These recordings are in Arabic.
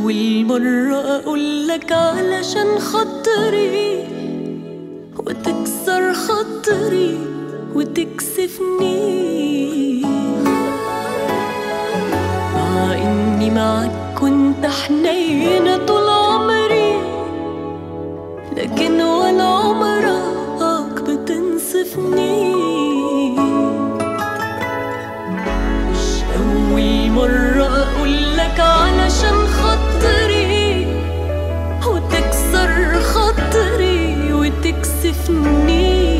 أول مرة أقولك علشان خاطري وتكسر خاطري وتكسفني، مع إني معاك كنت حنينة طول عمري، لكن ولا عمرك بتنصفني. مش أول مرة أقولك علشان خاطري وتكسر خاطري وتكسفني،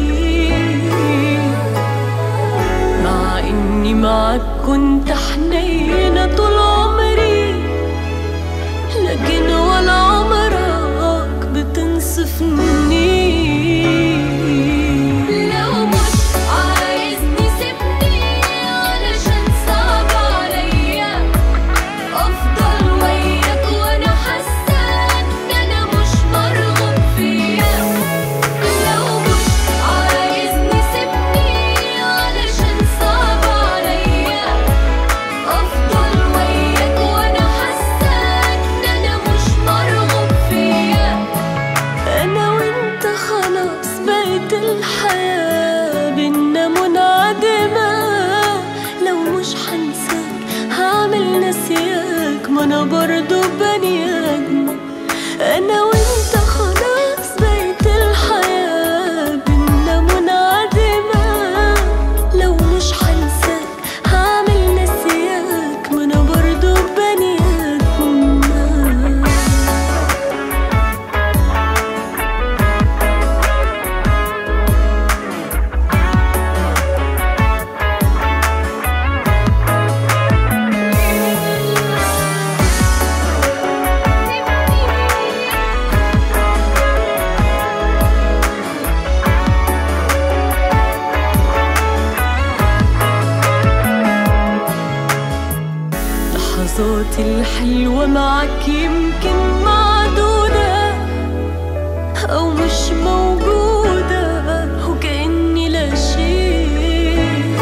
مع إني معاك كنت حنينة طول عمري، لكن ولا عمرك بتنصفني. الحياة بينا منعدمة، لو مش حنساك هعمل نسياك، ما أنا برضو بني آدمة. أنا وإنت خلاص بقيت الحياة بينا منعدمة، لو مش حنساك هعمل نسياك، ما أنا برضو بني آدمة. اللحظات الحلوة معاك يمكن معدودة أو مش موجودة، وكأني لا شيء.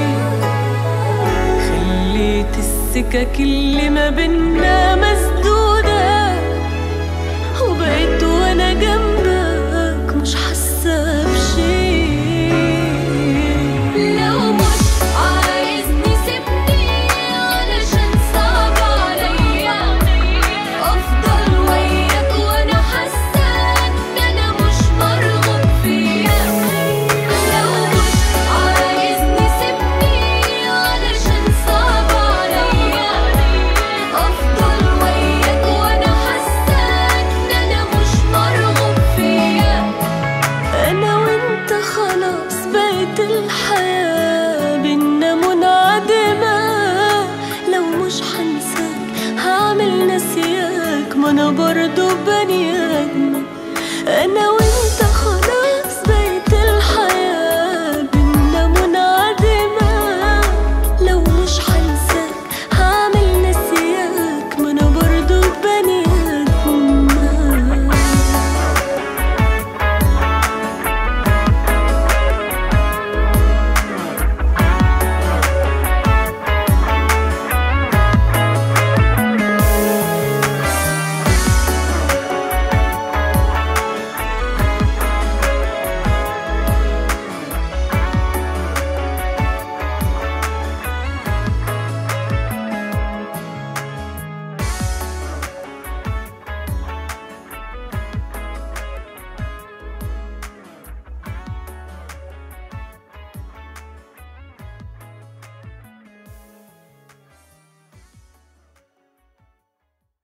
خليت السكك اللي ما بينا مسدودة، وبقيت وأنا جنبك مش حاسة بشي. الحياة بينا منعدمة، لو مش حنساك هعمل نسياك، ما أنا برضو بني آدمة. أنا